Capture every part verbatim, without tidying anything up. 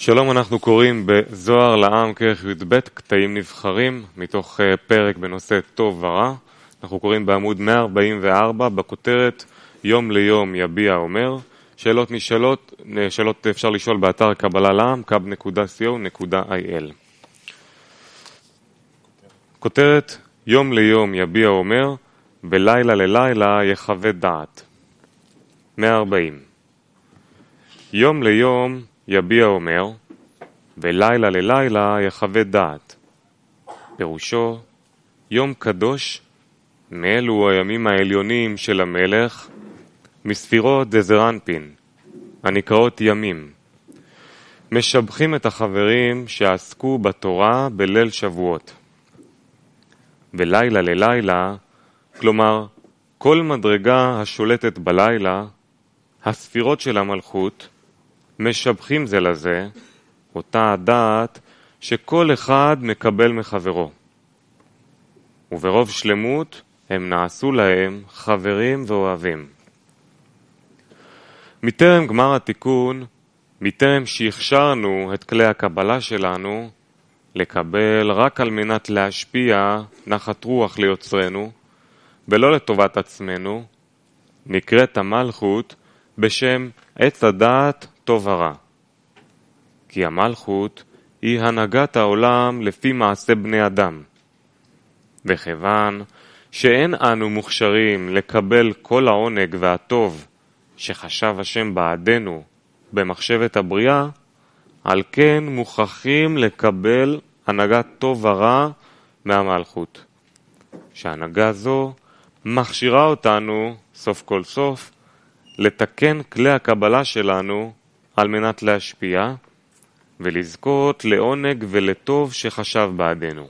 שלום, אנחנו קוראים בזוהר לעם כרך י"ב קטעים נבחרים מתוך פרק בנושא טוב ורע. אנחנו קוראים בעמוד מאה ארבעים וארבע בכותרת יום ליום יביע אומר. שאלות נשאלות, שאלות אפשר לשאול באתר קבלה לעם קאב נקודה סי או נקודה איי אל. כותרת יום ליום יביע אומר ולילה ללילה יחווה דעת. מאה וארבעים. יום ליום יביע אומר ולילה ללילה יחווה דעת. פירושו יום קדוש מאלו הימים העליונים של המלך מספירות דזרנפין הנקראות ימים. משבחים את החברים שעסקו בתורה בליל שבועות. ולילה ללילה, כלומר כל מדרגה השולטת בלילה, הספירות של המלכות משבחים זה לזה אותה הדעת שכל אחד מקבל מחברו. וברוב שלמות הם נעשו להם חברים ואוהבים. מטרם גמר התיקון, מטרם שהכשרנו את כלי הקבלה שלנו, לקבל רק על מנת להשפיע נחת רוח ליוצרנו, ולא לטובת עצמנו, נקראת המלכות בשם עץ הדעת טוב ורע. כי המלכות היא הנהגת העולם לפי מעשה בני אדם. וכיוון שאין אנו מוכשרים לקבל כל העונג והטוב שחשב השם בעדנו במחשבת הבריאה, על כן מוכרחים לקבל הנהגת טוב ורע מהמלכות. שהנהגה זו מכשירה אותנו סוף כל סוף לתקן כלי הקבלה שלנו על מנת להשפיע ולזכות לעונג ולטוב שחשב בעדנו.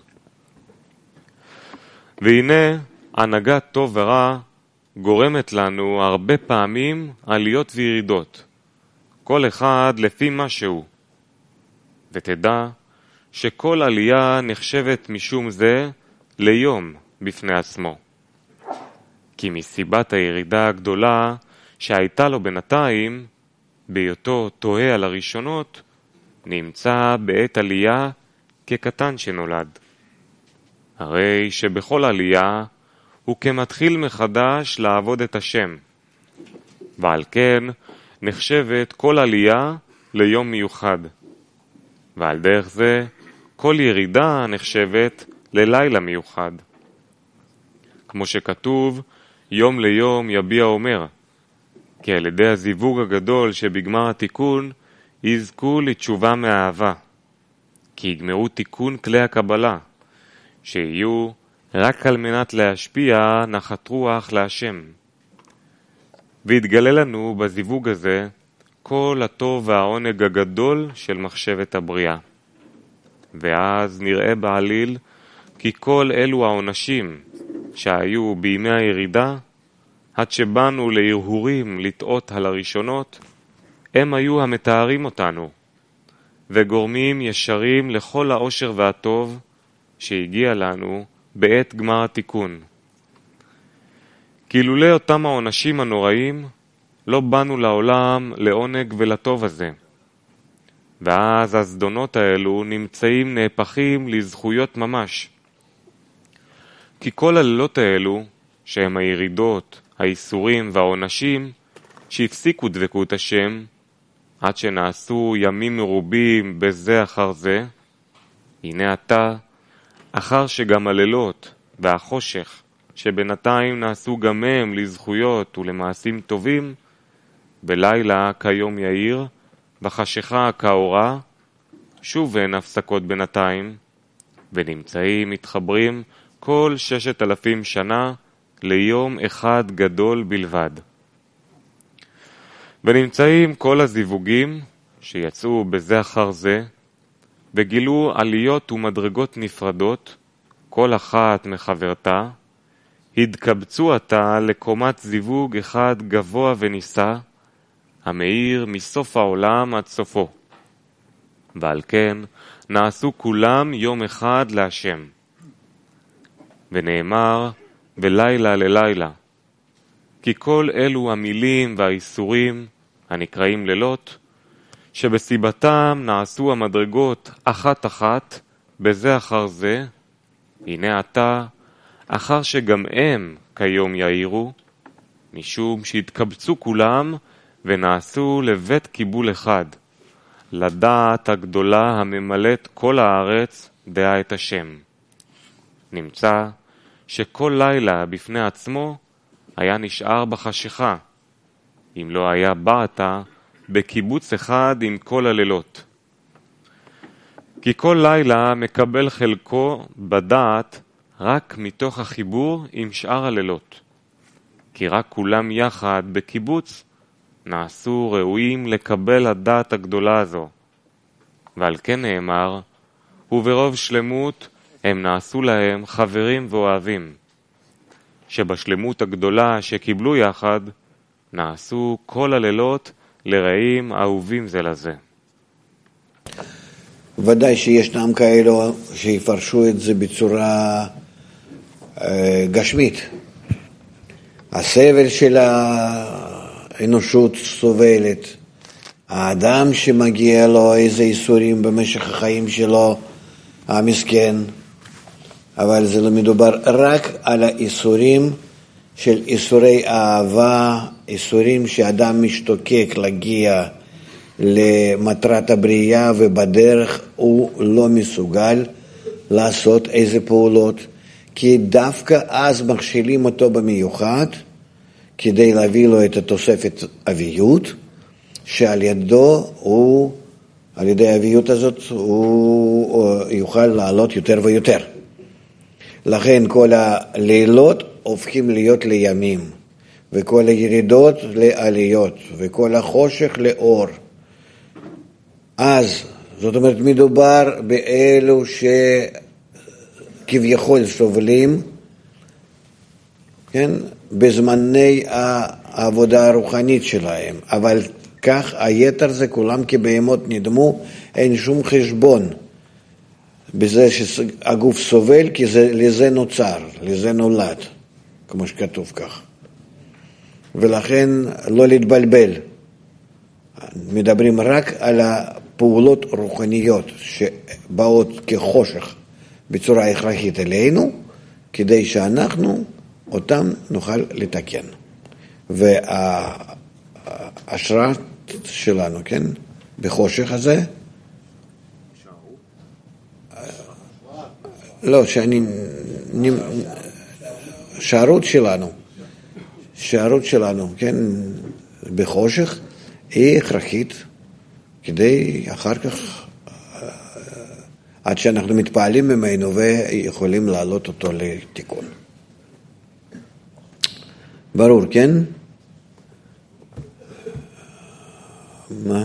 והנה הנהגת טוב ורע גורמת לנו הרבה פעמים עליות וירידות, כל אחד לפי משהו. ותדע שכל עלייה נחשבת משום זה ליום בפני עצמו. כי מסיבת הירידה הגדולה שהייתה לו בינתיים, בהיותו תוהה על הראשונות, נמצא בעת עלייה כקטן שנולד. הרי שבכל עלייה הוא כמתחיל מחדש לעבוד את השם. ועל כן נחשבת כל עלייה ליום מיוחד. ועל דרך זה כל ירידה נחשבת ללילה מיוחד. כמו שכתוב, יום ליום יביע אומר, כי על ידי הזיווג הגדול שבגמר התיקון יזכו לתשובה מאהבה, כי יגמרו תיקון כלי הקבלה, שיהיו רק על מנת להשפיע נחת רוח להשם. ויתגלה לנו בזיווג הזה כל הטוב והעונג הגדול של מחשבת הבריאה. ואז נראה בעליל כי כל אלו העונשים שהיו בימי הירידה, עד שבאנו להרהורים לטעות על הראשונות, הם היו המתארים אותנו, וגורמים ישרים לכל האושר והטוב שהגיע לנו בעת גמר התיקון. כי לולא אותם העונשים הנוראים, לא באנו לעולם לעונג ולטוב הזה. ואז הזדונות האלו נמצאים נהפכים לזכויות ממש. כי כל הלילות האלו, שהם הירידות, האיסורים והעונשים, שהפסיקו דבקות השם, עד שנעשו ימים מרובים בזה אחר זה, הנה אתה, אחר שגם הלילות והחושך, שבינתיים נעשו גם הם לזכויות ולמעשים טובים, בלילה כיום יאיר, בחשיכה כאורה, שוב אין הפסקות בינתיים, ונמצאים מתחברים כל ששת אלפים שנה ליום אחד גדול בלבד. ונמצאים כל הזיווגים שיצאו בזה אחר זה, וגילו עליות ומדרגות נפרדות, כל אחת מחברתה, התקבצו עתה לקומת זיווג אחד גבוה ונישא, המאיר מסוף העולם עד סופו. ועל כן נעשו כולם יום אחד להשם. ונאמר ולילה ללילה, כי כל אלו המילים והאיסורים הנקראים לילות, שבסיבתם נעשו המדרגות אחת אחת, בזה אחר זה, הנה עתה, אחר שגם הם כיום יאירו, משום שהתקבצו כולם ונעשו לבית קיבול אחד, לדעת הגדולה הממלאת כל הארץ דעה את השם. נמצא שכל לילה בפני עצמו היה נשאר בחשיכה, אם לא היה בעתה בקיבוץ אחד עם כל הלילות. כי כל לילה מקבל חלקו בדעת רק מתוך החיבור עם שאר הלילות. כי רק כולם יחד בקיבוץ נעשו ראויים לקבל הדעת הגדולה הזו. ועל כן נאמר, וברוב שלמות הם נעשו להם חברים ואוהבים. שבשלמות הגדולה שקיבלו יחד, נעשו כל הלילות לרעים אהובים זה לזה. ודאי שישנם כאלו שיפרשו את זה בצורה אה, גשמית. הסבל של האנושות סובלת. האדם שמגיע לו איזה איסורים במשך החיים שלו, המסכן. אבל זה לא מדובר רק על האיסורים של איסורי אהבה, איסורים שאדם משתוקק להגיע למטרת הבריאה, ובדרך הוא לא מסוגל לעשות איזה פעולות, כי דווקא אז מכשילים אותו במיוחד, כדי להביא לו את התוספת אביות, שעל ידו הוא, על ידי האביות הזאת, הוא יוכל לעלות יותר ויותר. לכן כל הלילות הופכים להיות לימים, וכל הירידות לעליות, וכל החושך לאור. אז, זאת אומרת, מדובר באלו שכביכול סובלים, כן, בזמני העבודה הרוחנית שלהם, אבל כך היתר זה כולם כבהמות נדמו, אין שום חשבון בזה שהגוף סובל, כי זה, לזה נוצר, לזה נולד, כמו שכתוב כך. ולכן לא להתבלבל. מדברים רק על הפעולות רוחניות שבאות כחושך בצורה הכרחית אלינו, כדי שאנחנו אותם נוכל לתקן. וההשראה שלנו, כן, בחושך הזה, לא, שאני, שערות שלנו, שערות שלנו, כן, בחושך, היא הכרחית, כדי אחר כך, עד שאנחנו מתפעלים ממנו ויכולים להעלות אותו לתיקון. ברור, כן? מה?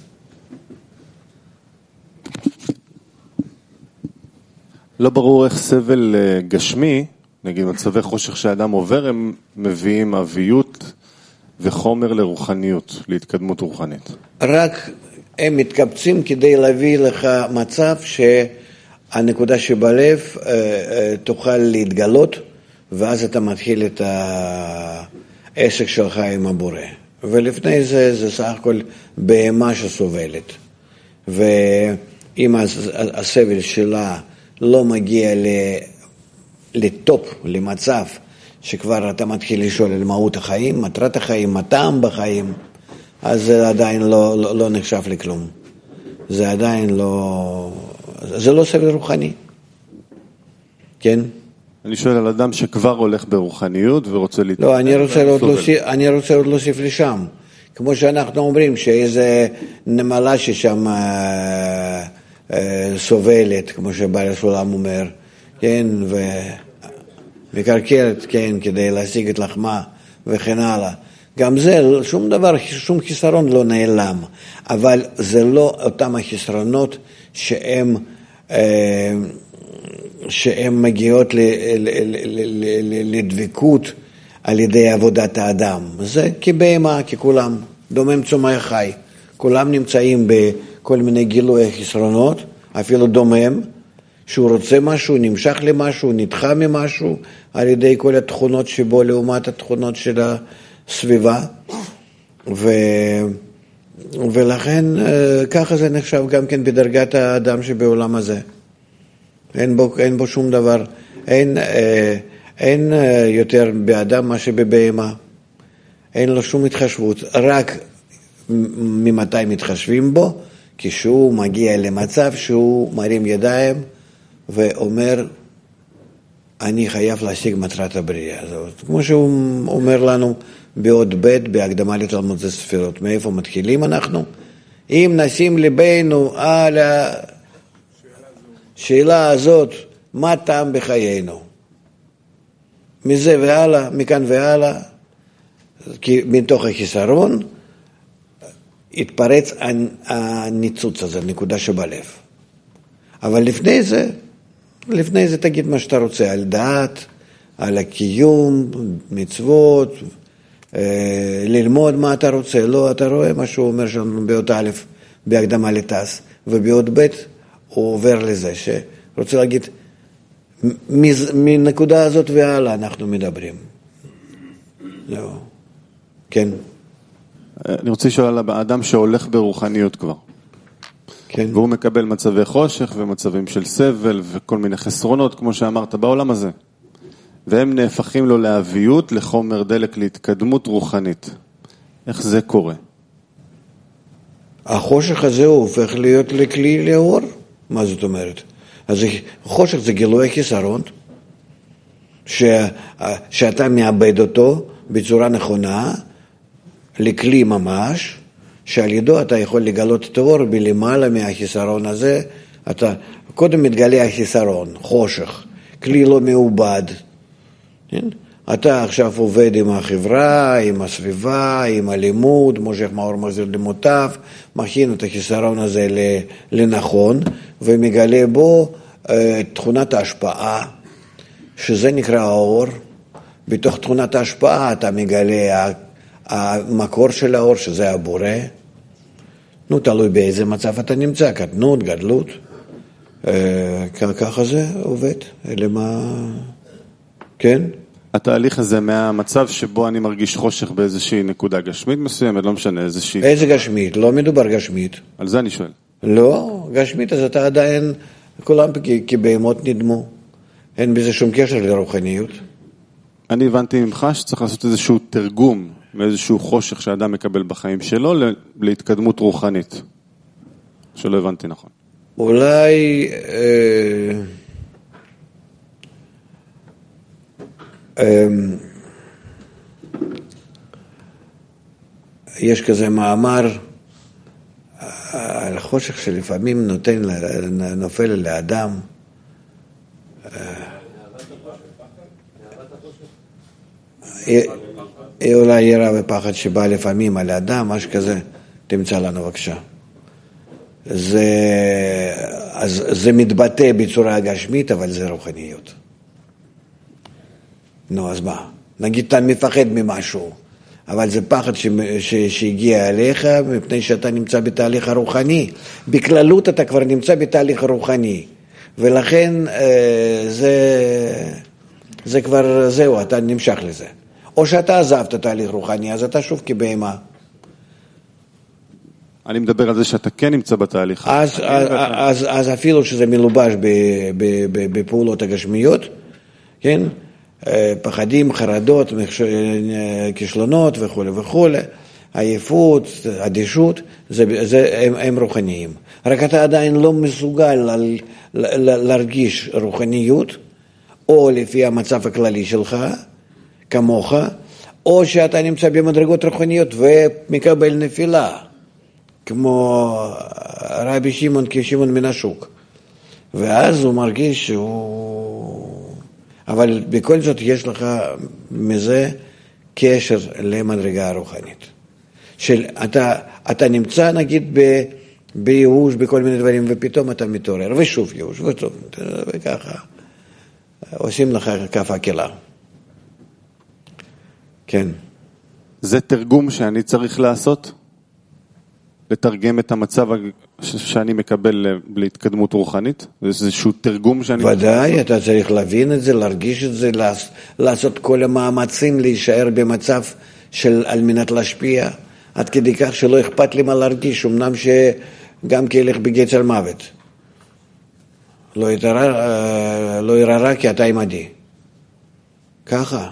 לא ברור איך סבל גשמי, נגיד מצבי חושך שהאדם עובר, הם מביאים אביות וחומר לרוחניות, להתקדמות רוחנית. רק הם מתקבצים כדי להביא לך מצב שהנקודה שבלב תוכל להתגלות, ואז אתה מתחיל את העסק שלך עם הבורא. ולפני זה, זה סך הכל בהמה שסובלת. ואם הסבל שלה לא מגיע לטופ, למצב שכבר אתה מתחיל לשאול על מהות החיים, מטרת החיים, הטעם בחיים, אז זה עדיין לא, לא, לא נחשב לכלום. זה עדיין לא, זה לא סבל רוחני. כן? אני שואל על אדם שכבר הולך ברוחניות ורוצה להתקדם. לא, אני רוצה עוד להוסיף, אני רוצה עוד להוסיף לשם. כמו שאנחנו אומרים שאיזה נמלה ששם אה, אה, סובלת, כמו שבעל הסולם אומר, כן, ומקרקרת, כן, כדי להשיג את לחמה וכן הלאה. גם זה, שום דבר, שום חיסרון לא נעלם, אבל זה לא אותם החסרונות שהם, אה, שהם מגיעות לדבקות על ידי עבודת האדם. זה כבהמה, ככולם, דומם צומח חי. כולם נמצאים בכל מיני גילוי חסרונות, אפילו דומם, שהוא רוצה משהו, נמשך למשהו, נדחה ממשהו, על ידי כל התכונות שבו לעומת התכונות של הסביבה. ו... ולכן ככה זה נחשב גם כן בדרגת האדם שבעולם הזה. אין בו, אין בו שום דבר, אין, אין יותר באדם מה שבבהמה. אין לו שום התחשבות, רק ממתי מתחשבים בו? כשהוא מגיע למצב שהוא מרים ידיים ואומר, אני חייב להשיג מטרת הבריאה הזאת. כמו שהוא אומר לנו בעוד ב' בהקדמה לתלמוד הספירות. מאיפה מתחילים אנחנו? אם נשים ליבנו על השאלה הזאת, מה טעם בחיינו? מזה והלאה, מכאן והלאה, כי מתוך החיסרון התפרץ הניצוץ הזה, נקודה שבלב. אבל לפני זה, לפני זה תגיד מה שאתה רוצה, על דעת, על הקיום, מצוות, ללמוד מה אתה רוצה. לא, אתה רואה מה שהוא אומר שם באות א' בהקדמה לתעש, ובאות ב' הוא עובר לזה, שרוצה להגיד, מנקודה הזאת והלאה אנחנו מדברים. לא. כן. אני רוצה לשאול על האדם שהולך ברוחניות כבר. כן. והוא מקבל מצבי חושך ומצבים של סבל וכל מיני חסרונות, כמו שאמרת, בעולם הזה. והם נהפכים לו לאביות, לחומר דלק, להתקדמות רוחנית. איך זה קורה? החושך הזה הוא הופך להיות לכלי לאור. מה זאת אומרת? אז חושך זה גילוי חיסרון, ש... שאתה מאבד אותו בצורה נכונה, לכלי ממש, שעל ידו אתה יכול לגלות את האור בלמעלה מהחיסרון הזה. אתה קודם מתגלה החיסרון, חושך, כלי לא מעובד. אתה עכשיו עובד עם החברה, עם הסביבה, עם הלימוד, מושך מאור מחזיר למוטב, מכין את החיסרון הזה לנכון, ומגלה בו תכונת ההשפעה, שזה נקרא האור. בתוך תכונת ההשפעה אתה מגלה המקור של האור, שזה הבורא. נו, תלוי באיזה מצב אתה נמצא, קטנות, גדלות. ככה זה עובד. למה... כן? התהליך הזה מהמצב שבו אני מרגיש חושך באיזושהי נקודה גשמית מסוימת, לא משנה, איזושהי... איזה גשמית? לא מדובר גשמית. על זה אני שואל. לא, גשמית, אז אתה עדיין, כולם כבהמות נדמו. אין בזה שום קשר לרוחניות. אני הבנתי ממך שצריך לעשות איזשהו תרגום מאיזשהו חושך שהאדם מקבל בחיים שלו להתקדמות רוחנית. שלא הבנתי נכון. אולי... אה, אה, יש כזה מאמר על חושך שלפעמים נותן, נופל לאדם. אולי יראה ופחד שבא לפעמים על האדם, משהו כזה, תמצא לנו בבקשה. זה, אז זה מתבטא בצורה גשמית, אבל זה רוחניות. נו, אז מה? נגיד אתה מפחד ממשהו, אבל זה פחד ש, ש, שהגיע אליך, מפני שאתה נמצא בתהליך הרוחני. בכללות אתה כבר נמצא בתהליך הרוחני, ולכן זה, זה כבר, זהו, אתה נמשך לזה. או שאתה עזבת תהליך רוחני, אז אתה שוב כבהמה. אני מדבר על זה שאתה כן נמצא בתהליך. אז, אז, אז, אז אפילו שזה מלובש בפעולות הגשמיות, כן? פחדים, חרדות, כישלונות וכו' וכו', עייפות, אדישות, זה, זה, הם, הם רוחניים. רק אתה עדיין לא מסוגל ל, ל, להרגיש רוחניות, או לפי המצב הכללי שלך, כמוך, או שאתה נמצא במדרגות רוחניות ומקבל נפילה, כמו רבי שמעון כשמעון מן השוק. ואז הוא מרגיש שהוא... אבל בכל זאת יש לך מזה קשר למדרגה הרוחנית. של אתה, אתה נמצא נגיד ב, בייאוש בכל מיני דברים, ופתאום אתה מתעורר, ושוב ייאוש, וטוב, וככה. עושים לך כף הקלה. כן. זה תרגום שאני צריך לעשות? לתרגם את המצב שאני מקבל להתקדמות רוחנית? זה איזשהו תרגום שאני... ודאי, אתה צריך להבין את זה, להרגיש את זה, לעשות כל המאמצים להישאר במצב של על מנת להשפיע. עד כדי כך שלא אכפת לי מה להרגיש, אמנם שגם כי ילך בגצר מוות. לא יראה, לא יראה כי אתה עמדי. ככה.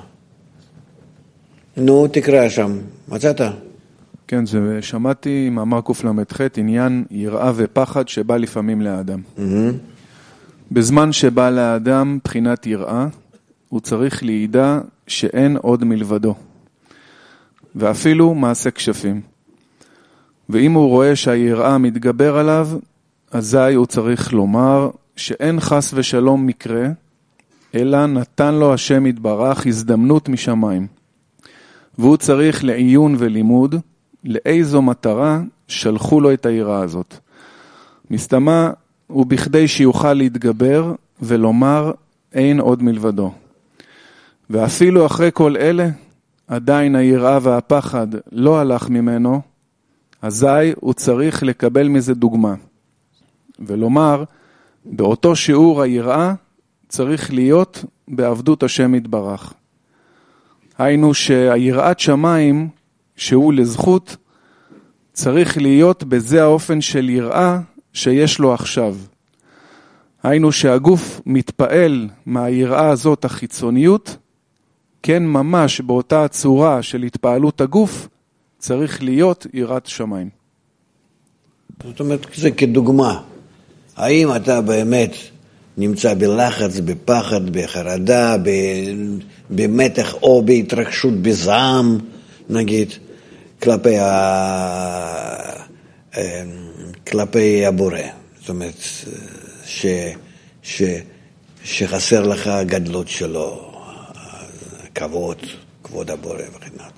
נו, תקרא שם. מצאת? כן, זה שמעתי מאמר קל"ח, עניין יראה ופחד שבא לפעמים לאדם. Mm-hmm. בזמן שבא לאדם בחינת יראה, הוא צריך לידע שאין עוד מלבדו. ואפילו מעשה כשפים. ואם הוא רואה שהיראה מתגבר עליו, אזי הוא צריך לומר שאין חס ושלום מקרה, אלא נתן לו השם יתברך הזדמנות משמיים. והוא צריך לעיון ולימוד, לאיזו מטרה שלחו לו את היראה הזאת. מסתמה הוא בכדי שיוכל להתגבר ולומר אין עוד מלבדו. ואפילו אחרי כל אלה, עדיין היראה והפחד לא הלך ממנו, אזי הוא צריך לקבל מזה דוגמה. ולומר, באותו שיעור היראה צריך להיות בעבדות השם יתברך. היינו שהיראת שמיים, שהוא לזכות, צריך להיות בזה האופן של יראה שיש לו עכשיו. היינו שהגוף מתפעל מהיראה הזאת החיצוניות, כן ממש באותה הצורה של התפעלות הגוף, צריך להיות יראת שמיים. זאת אומרת, זה כדוגמה. האם אתה באמת נמצא בלחץ, בפחד, בחרדה, במתח או בהתרגשות, בזעם, נגיד, כלפי, ה... כלפי הבורא. זאת אומרת, ש... ש... שחסר לך גדלות שלו, כבוד, כבוד הבורא וכן הלאה.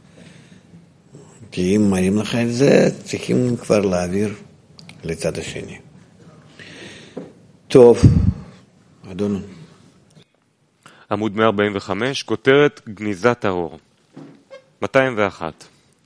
כי אם מראים לך את זה, צריכים כבר להעביר לצד השני. טוב, אדון. עמוד מאה ארבעים וחמש, כותרת גניזת האור. מאתיים ואחת.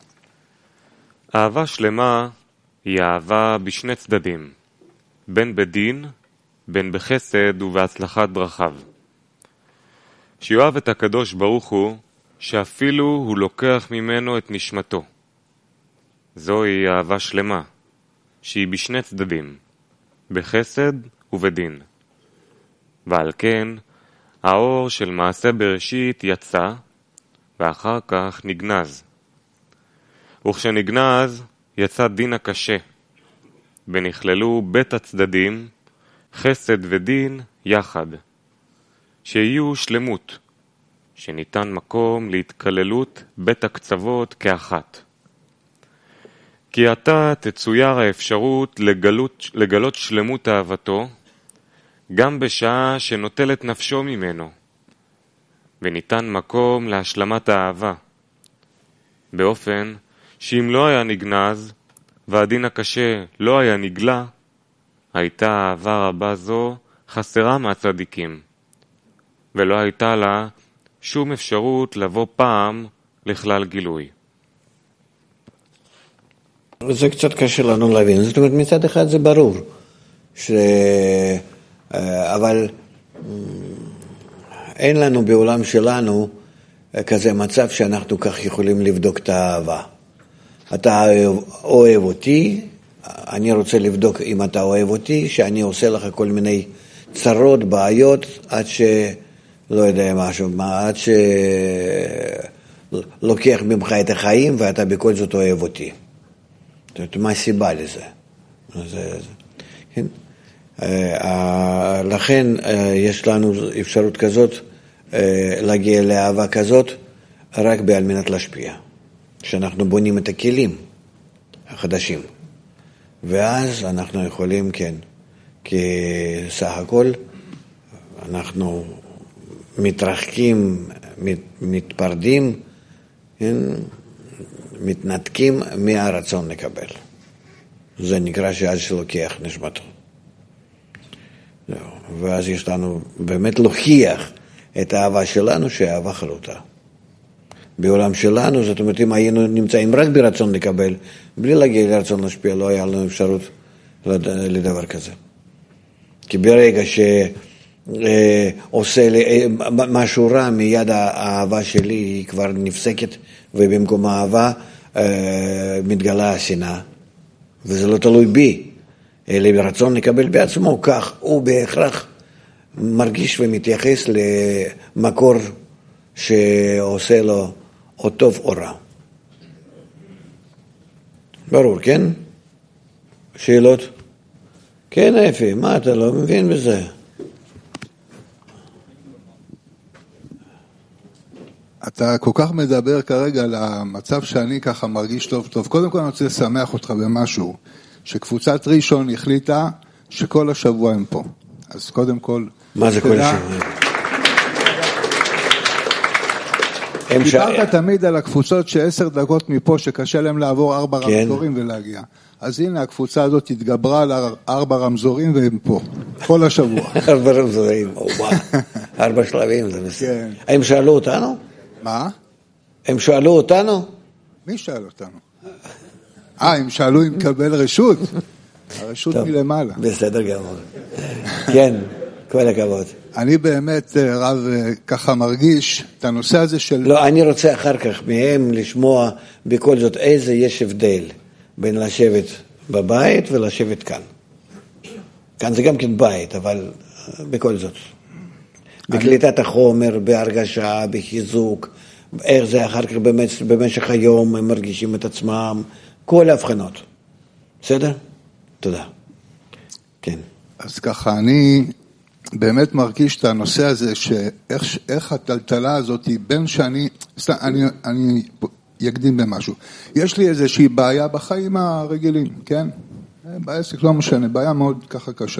אהבה שלמה היא אהבה בשני צדדים, בין בדין, בין בחסד ובהצלחת דרכיו. שיואב את הקדוש ברוך הוא, שאפילו הוא לוקח ממנו את נשמתו. זוהי אהבה שלמה, שהיא בשני צדדים, בחסד ובדין. ועל כן, האור של מעשה בראשית יצא, ואחר כך נגנז. וכשנגנז, יצא דין הקשה, ונכללו בית הצדדים, חסד ודין יחד, שיהיו שלמות, שניתן מקום להתכללות בית הקצוות כאחת. כי עתה תצויר האפשרות לגלות, לגלות שלמות אהבתו, גם בשעה שנוטלת נפשו ממנו, וניתן מקום להשלמת האהבה, באופן שאם לא היה נגנז, והדין הקשה לא היה נגלה, הייתה אהבה רבה זו חסרה מהצדיקים, ולא הייתה לה שום אפשרות לבוא פעם לכלל גילוי. זה קצת קשה לנו להבין. זאת אומרת, מצד אחד זה ברור, ש... אבל אין לנו בעולם שלנו כזה מצב שאנחנו כך יכולים לבדוק את האהבה. אתה אוהב אותי, אני רוצה לבדוק אם אתה אוהב אותי, שאני עושה לך כל מיני צרות, בעיות, עד ש... לא יודע משהו, עד שלוקח ממך את החיים ואתה בכל זאת אוהב אותי. זאת אומרת, מה הסיבה לזה? זה, כן? לכן יש לנו אפשרות כזאת להגיע לאהבה כזאת רק בעל מנת להשפיע. שאנחנו בונים את הכלים החדשים. ואז אנחנו יכולים, כן, כי סך הכל אנחנו מתרחקים, מת, מתפרדים, כן, מתנתקים מהרצון לקבל. זה נקרא שעד שלוקח נשמתו. ואז יש לנו באמת להוכיח את האהבה שלנו שהאהבה חלוטה. בעולם שלנו, זאת אומרת, אם היינו נמצאים רק ברצון לקבל, בלי להגיע לרצון להשפיע, לא היה לנו אפשרות לדבר כזה. כי ברגע שעושה לי משהו רע, מיד האהבה שלי היא כבר נפסקת, ובמקום האהבה אה, מתגלה השנאה, וזה לא תלוי בי, אלא ברצון לקבל בעצמו, כך הוא בהכרח מרגיש ומתייחס למקור שעושה לו או טוב או רע. ברור, כן? שאלות? כן, אפי, מה אתה לא מבין בזה? אתה כל כך מדבר כרגע על המצב שאני ככה מרגיש טוב טוב. קודם כל אני רוצה לשמח אותך במשהו, שקבוצת ראשון החליטה שכל השבוע הם פה. אז קודם כל... מה זה כל השבוע? דיברת תמיד על הקבוצות שעשר דקות מפה שקשה להם לעבור ארבע רמזורים ולהגיע. אז הנה הקבוצה הזאת התגברה על ארבע רמזורים והם פה. כל השבוע. ארבע רמזורים, וואו. ארבע שלבים, זה בסדר. הם שאלו אותנו? מה? הם שאלו אותנו? מי שאל אותנו? אה, הם שאלו אם קבל רשות. הרשות מלמעלה. בסדר גמור. כן, כל הכבוד. אני באמת, רב, ככה מרגיש את הנושא הזה של... לא, אני רוצה אחר כך מהם לשמוע בכל זאת איזה יש הבדל בין לשבת בבית ולשבת כאן. כאן זה גם כן בית, אבל בכל זאת. בקליטת החומר, בהרגשה, בחיזוק, איך זה אחר כך במשך היום הם מרגישים את עצמם, כל ההבחנות. בסדר? תודה. כן. אז ככה, אני באמת מרגיש את הנושא הזה, שאיך איך הטלטלה הזאת, בין שאני, אני, אני יקדים במשהו. יש לי איזושהי בעיה בחיים הרגילים, כן? בעסק לא משנה, בעיה מאוד ככה קשה.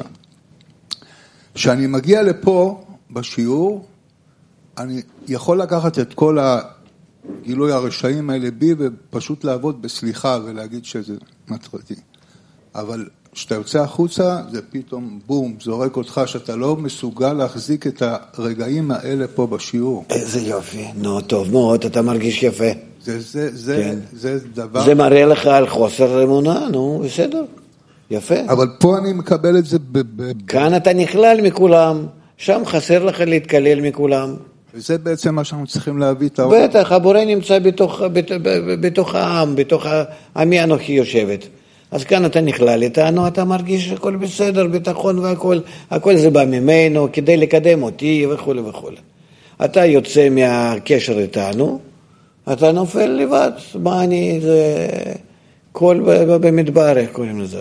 כשאני מגיע לפה בשיעור, אני יכול לקחת את כל הגילוי הרשעים האלה בי, ופשוט לעבוד בסליחה ולהגיד שזה מטרתי. אבל כשאתה יוצא החוצה, זה פתאום בום, זורק אותך, שאתה לא מסוגל להחזיק את הרגעים האלה פה בשיעור. איזה יופי, נו, טוב מאוד, אתה מרגיש יפה. זה, זה, זה, כן. זה דבר... זה מראה לך על חוסר אמונה, נו, בסדר, יפה. אבל פה אני מקבל את זה ב... ב... כאן אתה נכלל מכולם, שם חסר לך להתקלל מכולם. וזה בעצם מה שאנחנו צריכים להביא את העולם. בטח, הבורא נמצא בתוך, בתוך, בתוך העם, בתוך עמי אנוכי יושבת. אז כאן אתה נכלל איתנו, אתה מרגיש הכל בסדר, ביטחון והכל, הכל זה בא ממנו, כדי לקדם אותי וכו' וכו'. אתה יוצא מהקשר איתנו, אתה נופל לבד, מה אני, זה, כל במדבר, איך קוראים לזה?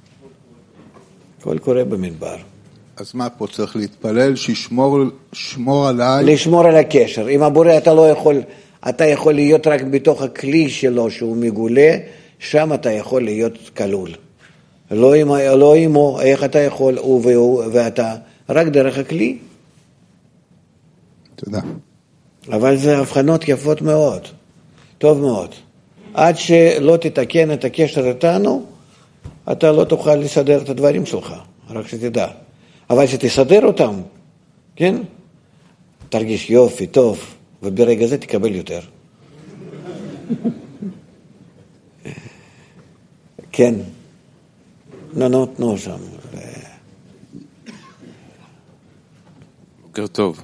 כל קורה במדבר. אז מה פה צריך להתפלל, שישמור שמור עליי? לשמור על הקשר. עם הבורא אתה לא יכול, אתה יכול להיות רק בתוך הכלי שלו שהוא מגולה, שם אתה יכול להיות כלול. לא עם, לא עמו, איך אתה יכול, הוא והוא, ואתה, רק דרך הכלי. תודה. אבל זה הבחנות יפות מאוד, טוב מאוד. עד שלא תתקן את הקשר איתנו, אתה לא תוכל לסדר את הדברים שלך, רק שתדע. אבל שתסדר אותם, כן? תרגיש יופי, טוב, וברגע זה תקבל יותר. כן. נו, נו, תנו שם. בוקר טוב.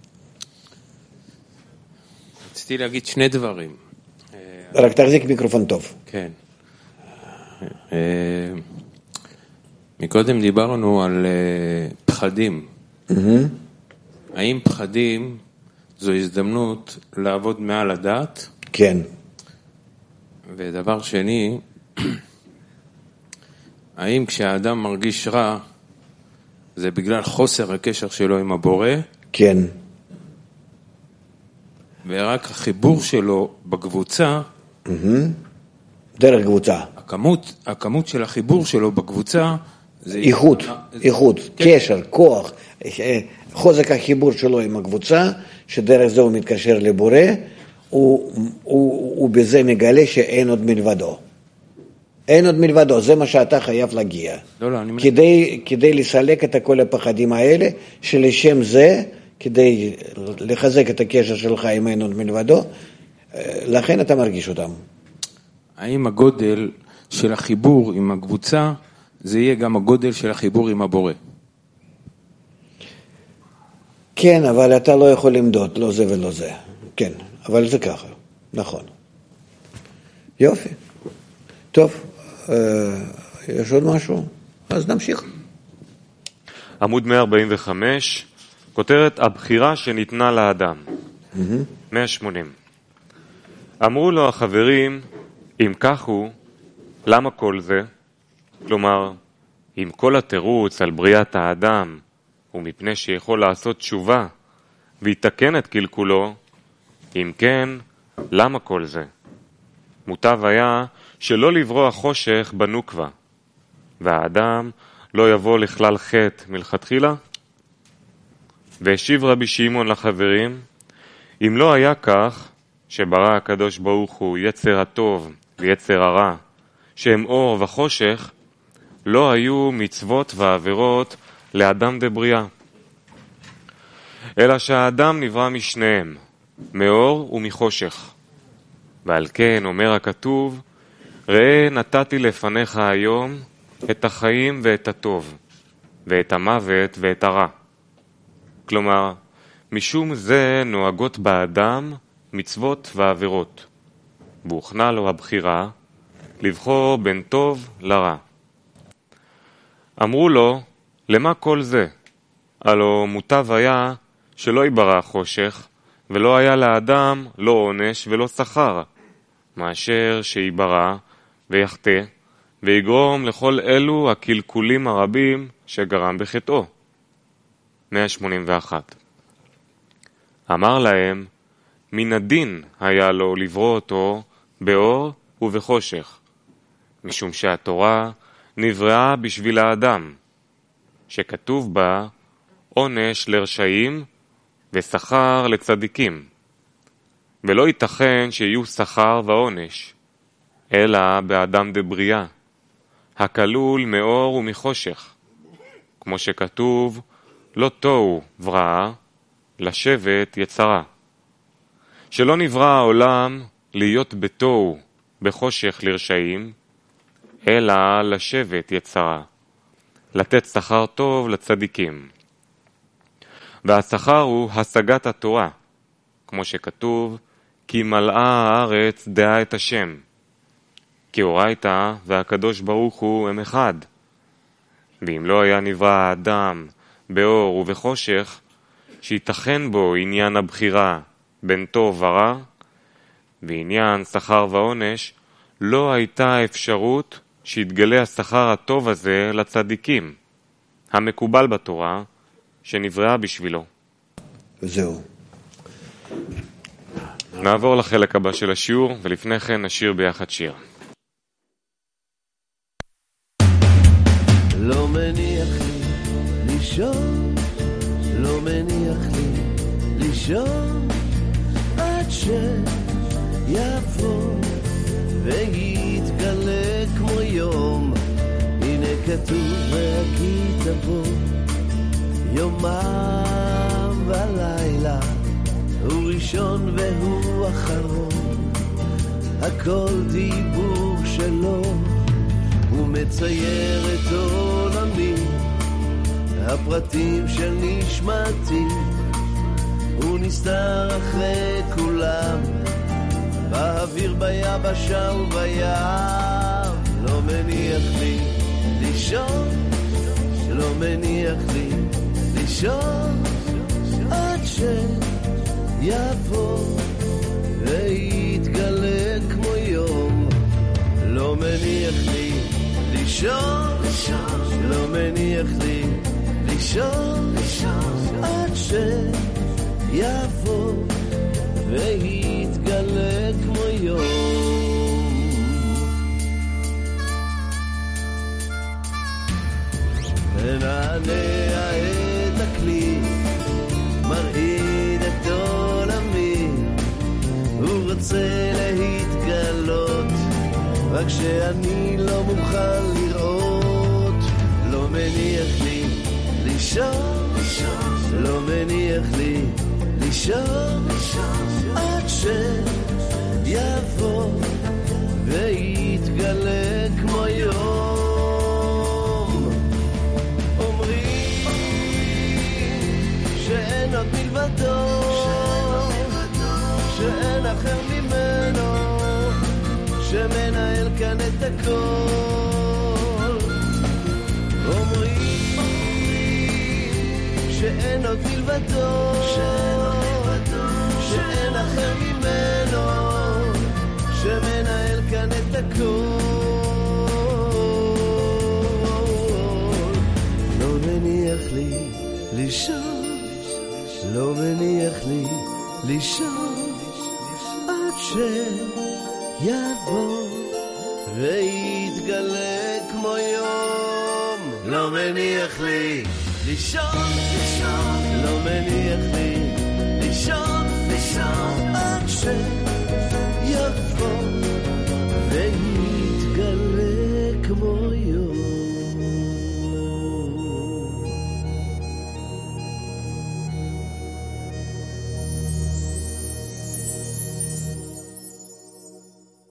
רציתי להגיד שני דברים. רק תחזיק מיקרופון טוב. כן. מקודם דיברנו על פחדים. האם פחדים זו הזדמנות לעבוד מעל הדעת? כן. ודבר שני, האם כשהאדם מרגיש רע, זה בגלל חוסר הקשר שלו עם הבורא? כן. ורק החיבור שלו בקבוצה, דרך קבוצה. הכמות, הכמות של החיבור שלו בקבוצה, זה איכות, איכות, קשר, כוח, חוזק החיבור שלו עם הקבוצה, שדרך זה הוא מתקשר לבורא, הוא, הוא, הוא בזה מגלה שאין עוד מלבדו. אין עוד מלבדו, זה מה שאתה חייב להגיע. לא, לא, אני... כדי, כדי לסלק את כל הפחדים האלה, שלשם זה, כדי לחזק את הקשר שלך עם אין עוד מלבדו, לכן אתה מרגיש אותם. האם הגודל של החיבור עם הקבוצה, זה יהיה גם הגודל של החיבור עם הבורא? כן, אבל אתה לא יכול למדוד, לא זה ולא זה. כן, אבל זה ככה, נכון. יופי. טוב, יש עוד משהו? אז נמשיך. עמוד מאה ארבעים וחמש, כותרת הבחירה שניתנה לאדם. מאה שמונים. אמרו לו החברים, אם כך הוא, למה כל זה? כלומר, אם כל התירוץ על בריאת האדם הוא מפני שיכול לעשות תשובה ויתקן את קלקולו, אם כן, למה כל זה? מוטב היה שלא לברוא חושך בנוקבה, והאדם לא יבוא לכלל חטא מלכתחילה? והשיב רבי שמעון לחברים, אם לא היה כך, שברא הקדוש ברוך הוא יצר הטוב ויצר הרע, שהם אור וחושך, לא היו מצוות ועבירות לאדם דבריאה. אלא שהאדם נברא משניהם, מאור ומחושך. ועל כן אומר הכתוב, ראה נתתי לפניך היום את החיים ואת הטוב, ואת המוות ואת הרע. כלומר, משום זה נוהגות באדם מצוות ועבירות, והוכנה לו הבחירה לבחור בין טוב לרע. אמרו לו, למה כל זה? הלא מוטב היה שלא יברא חושך, ולא היה לאדם לא עונש ולא שכר, מאשר שיברא ויחטא, ויגרום לכל אלו הקלקולים הרבים שגרם בחטאו. מאה שמונים ואחת. אמר להם, מן הדין היה לו לברוא אותו באור ובחושך, משום שהתורה נבראה בשביל האדם, שכתוב בה עונש לרשעים ושכר לצדיקים. ולא ייתכן שיהיו שכר ועונש, אלא באדם דבריאה, הכלול מאור ומחושך, כמו שכתוב, לא תוהו בראה, לשבת יצרה. שלא נברא העולם להיות בתוהו, בחושך לרשעים, אלא לשבת יצרה, לתת שכר טוב לצדיקים. והשכר הוא השגת התורה, כמו שכתוב, כי מלאה הארץ דעה את השם. כי אורייתא והקדוש ברוך הוא הם אחד. ואם לא היה נברא האדם באור ובחושך, שיתכן בו עניין הבחירה בין טוב ורע, ועניין שכר ועונש, לא הייתה אפשרות שיתגלה השכר הטוב הזה לצדיקים, המקובל בתורה, שנבראה בשבילו. זהו. נעבור לחלק הבא של השיעור, ולפני כן נשיר ביחד שיר. לא מניח לי לישון, לא מניח לי לישון, עד שיבוא ויתגלה כמו יום. הנה כתוב והכית בו יומם ולילה, הוא ראשון והוא אחרון, הכל דיבור שלו, הוא מצייר את עולמי, הפרטים של נשמתי, הוא נסתר אחרי כולם, באוויר ביבשה ובים. לא מניח לי לישון, לא מניח לי לישון, עד שיבוא ויתגלה כמו יום. לא מניח לי לישון, לא מניח לי לישון, עד שיבוא ויתגלה כמו יום. ונענע את הכלי, מרעיד את עולמי, הוא רוצה להתגלות, רק שאני לא מוכן לראות. לא מניח לי לישון, לא מניח לי לישון, עד שיבוא ויתגלה כמו יום. אומרים שאין עוד מלבדו, שאין אחר ממנו, שמנהל כאן את הכל. אומרים שאין עוד מלבדו, שאין אחר ממנו, שמנהל כאן את הכל. לא מניח לי לישון, לא מניח לי לישון, עד שיבוא ויתגלה כמו יום. לא מניח לי לישון, לישון, לא מניח לי לישון, לישון, עד שיבוא ויתגלה כמו יום.